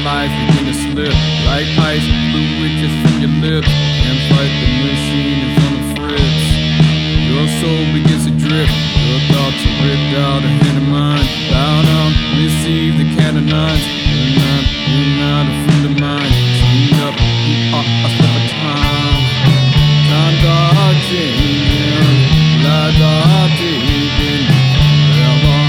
life begin to slip like ice, fluid just from your lips. And fight the machine is on the fritz. Your soul begins to drift. Your thoughts are ripped out of hand of mine. Bow down, receive the cannon nines. You're not a friend of mine. Speed up, you are a step of time. Times are changing, lives are taken forever.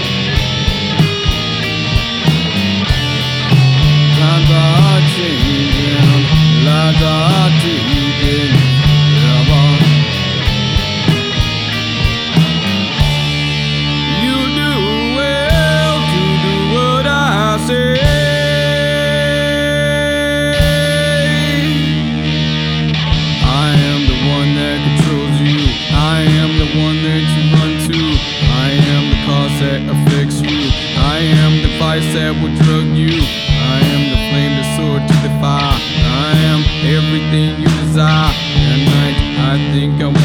Times are changing, lives are taken forever. You do well to do what I say. I am the one that controls you. I am the one that you run to. I am the cause that affects you. I am the vice that will drug you. I am the flame, the sword to the fire. I am everything you desire. At night I think I